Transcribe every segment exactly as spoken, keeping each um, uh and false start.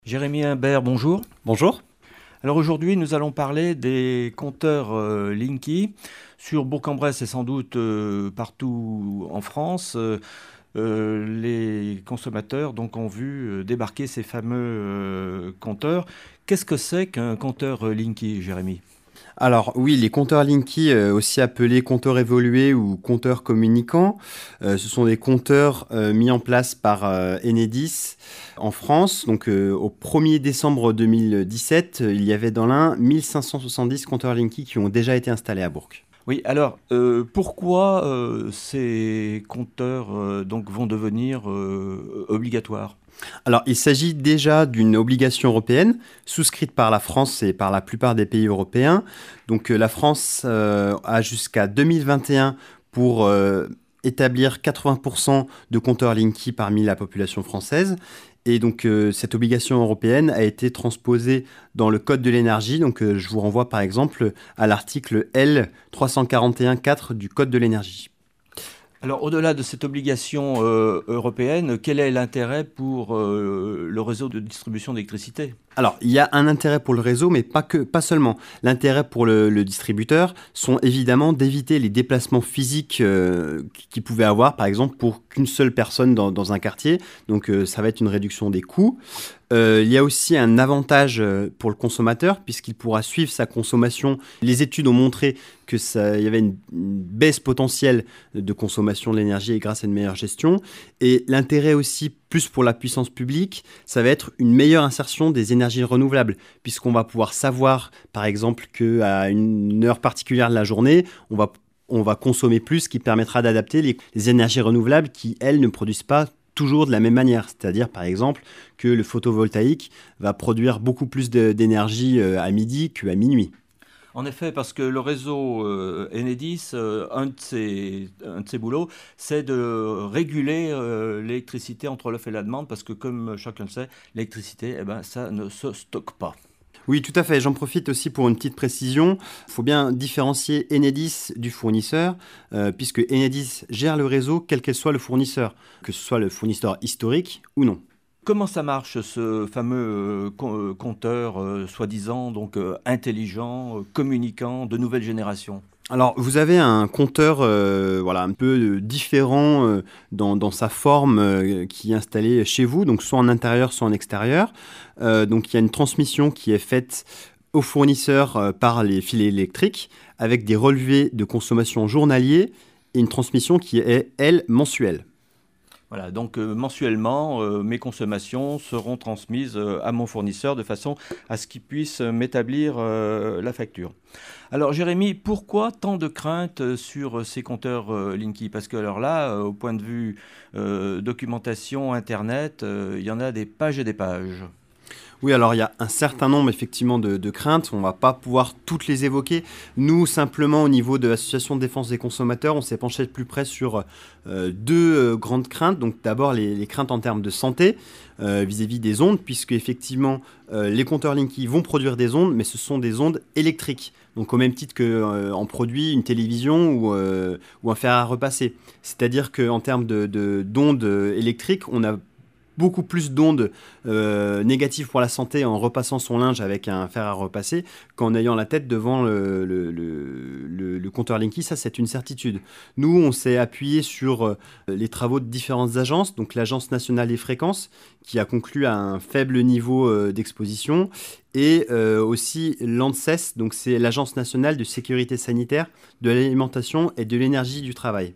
Jérémy Imbert, bonjour. Bonjour. Alors aujourd'hui, nous allons parler des compteurs euh, Linky. Sur Bourg-en-Bresse et sans doute euh, partout en France, euh, euh, les consommateurs donc, ont vu euh, débarquer ces fameux euh, compteurs. Qu'est-ce que c'est qu'un compteur euh, Linky, Jérémy? Alors oui, les compteurs Linky, euh, aussi appelés compteurs évolués ou compteurs communicants, euh, ce sont des compteurs euh, mis en place par euh, Enedis en France. Donc euh, au premier décembre deux mille dix-sept, euh, il y avait dans l'Ain mille cinq cent soixante-dix compteurs Linky qui ont déjà été installés à Bourg. Oui, alors euh, pourquoi euh, ces compteurs euh, donc, vont devenir euh, obligatoires? Alors, il s'agit déjà d'une obligation européenne souscrite par la France et par la plupart des pays européens. Donc, euh, la France euh, a jusqu'à deux mille vingt et un pour euh, établir quatre-vingts pour cent de compteurs Linky parmi la population française. Et donc, euh, cette obligation européenne a été transposée dans le Code de l'énergie. Donc, euh, je vous renvoie par exemple à l'article L trois cent quarante et un tiret quatre du Code de l'énergie. Alors, au-delà de cette obligation euh, européenne, quel est l'intérêt pour euh, le réseau de distribution d'électricité? Alors, il y a un intérêt pour le réseau, mais pas que, pas seulement. L'intérêt pour le, le distributeur sont évidemment d'éviter les déplacements physiques euh, qu'il pouvait avoir, par exemple, pour qu'une seule personne dans, dans un quartier. Donc, euh, ça va être une réduction des coûts. Euh, il y a aussi un avantage euh, pour le consommateur puisqu'il pourra suivre sa consommation. Les études ont montré que ça, il y avait une, une baisse potentielle de consommation de l'énergie grâce à une meilleure gestion. Et l'intérêt aussi, plus pour la puissance publique, ça va être une meilleure insertion des énergies renouvelables puisqu'on va pouvoir savoir, par exemple, qu'à une heure particulière de la journée, on va on va consommer plus, ce qui permettra d'adapter les, les énergies renouvelables qui, elles, ne produisent pas toujours de la même manière. C'est-à-dire, par exemple, que le photovoltaïque va produire beaucoup plus de, d'énergie à midi qu'à minuit. En effet, parce que le réseau euh, Enedis, euh, un de ses, un de ses boulots, c'est de réguler euh, l'électricité entre l'offre et la demande, parce que comme chacun le sait, l'électricité, eh ben, ça ne se stocke pas. Oui, tout à fait. J'en profite aussi pour une petite précision. Il faut bien différencier Enedis du fournisseur, euh, puisque Enedis gère le réseau, quel qu'elle soit le fournisseur, que ce soit le fournisseur historique ou non. Comment ça marche, ce fameux euh, com- euh, compteur euh, soi-disant donc euh, intelligent, euh, communicant, de nouvelle génération? Alors, vous avez un compteur euh, voilà, un peu euh, différent euh, dans, dans sa forme euh, qui est installé chez vous, donc soit en intérieur, soit en extérieur. Euh, donc, il y a une transmission qui est faite au fournisseur euh, par les fils électriques avec des relevés de consommation journaliers et une transmission qui est, elle, mensuelle. Voilà, donc euh, mensuellement, euh, mes consommations seront transmises euh, à mon fournisseur de façon à ce qu'il puisse euh, m'établir euh, la facture. Alors Jérémy, pourquoi tant de craintes euh, sur euh, ces compteurs euh, Linky? Parce que alors là, euh, au point de vue euh, documentation, Internet, euh, il y en a des pages et des pages. Oui, alors il y a un certain nombre effectivement de, de craintes, on ne va pas pouvoir toutes les évoquer. Nous, simplement au niveau de l'Association de défense des consommateurs, on s'est penché de plus près sur euh, deux euh, grandes craintes. Donc d'abord les, les craintes en termes de santé euh, vis-à-vis des ondes, puisque effectivement euh, les compteurs Linky vont produire des ondes, mais ce sont des ondes électriques. Donc au même titre qu'en euh, produit une télévision ou, euh, ou un fer à repasser. C'est-à-dire qu'en termes de, de, d'ondes électriques, on a beaucoup plus d'ondes euh, négatives pour la santé en repassant son linge avec un fer à repasser qu'en ayant la tête devant le, le, le, le, le compteur Linky. Ça, c'est une certitude. Nous, on s'est appuyé sur euh, les travaux de différentes agences, donc l'Agence nationale des fréquences, qui a conclu à un faible niveau euh, d'exposition, et euh, aussi l'ANSES, donc c'est l'Agence nationale de sécurité sanitaire, de l'alimentation et de l'énergie du travail.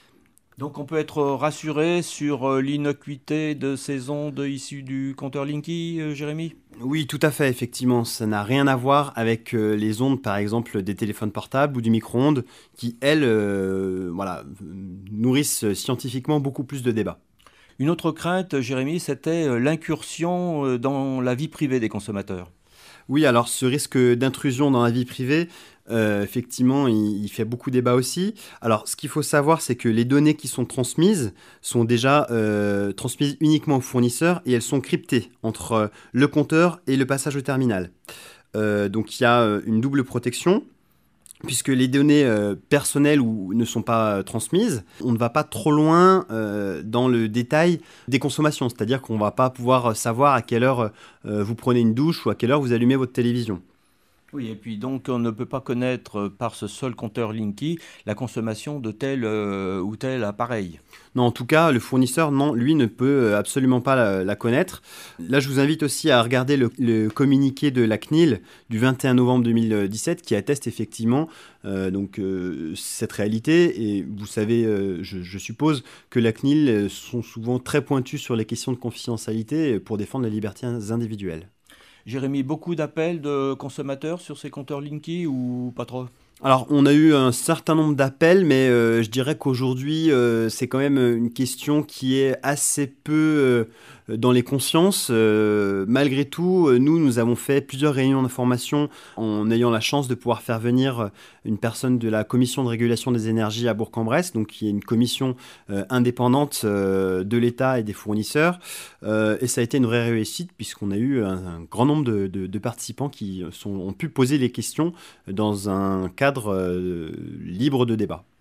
Donc on peut être rassuré sur euh, l'innocuité de ces ondes issues du compteur Linky, euh, Jérémy? Oui, tout à fait, effectivement. Ça n'a rien à voir avec euh, les ondes, par exemple, des téléphones portables ou du micro-ondes, qui, elles, euh, voilà, nourrissent scientifiquement beaucoup plus de débats. Une autre crainte, Jérémy, c'était euh, l'incursion euh, dans la vie privée des consommateurs. Oui, alors ce risque d'intrusion dans la vie privée, euh, effectivement, il, il fait beaucoup débat aussi. Alors, ce qu'il faut savoir, c'est que les données qui sont transmises sont déjà euh, transmises uniquement au fournisseur et elles sont cryptées entre euh, le compteur et le passage au terminal. Euh, donc, il y a euh, une double protection. puisque les données euh, personnelles ou, ne sont pas euh, transmises, on ne va pas trop loin euh, dans le détail des consommations, c'est-à-dire qu'on ne va pas pouvoir savoir à quelle heure euh, vous prenez une douche ou à quelle heure vous allumez votre télévision. Oui, et puis donc on ne peut pas connaître euh, par ce seul compteur Linky la consommation de tel euh, ou tel appareil. Non, en tout cas, le fournisseur, non, lui ne peut absolument pas la, la connaître. Là, je vous invite aussi à regarder le, le communiqué de la C N I L du vingt et un novembre deux mille dix-sept qui atteste effectivement euh, donc, euh, cette réalité. Et vous savez, euh, je, je suppose que la C N I L sont souvent très pointus sur les questions de confidentialité pour défendre les libertés individuelles. Jérémy, beaucoup d'appels de consommateurs sur ces compteurs Linky ou pas trop? Alors, on a eu un certain nombre d'appels, mais euh, je dirais qu'aujourd'hui, euh, c'est quand même une question qui est assez peu euh, dans les consciences. Euh, malgré tout, euh, nous, nous avons fait plusieurs réunions d'information en ayant la chance de pouvoir faire venir une personne de la Commission de régulation des énergies à Bourg-en-Bresse, donc qui est une commission euh, indépendante euh, de l'État et des fournisseurs. Euh, et ça a été une vraie réussite, puisqu'on a eu un, un grand nombre de, de, de participants qui sont, ont pu poser les questions dans un cadre euh, libre de débat.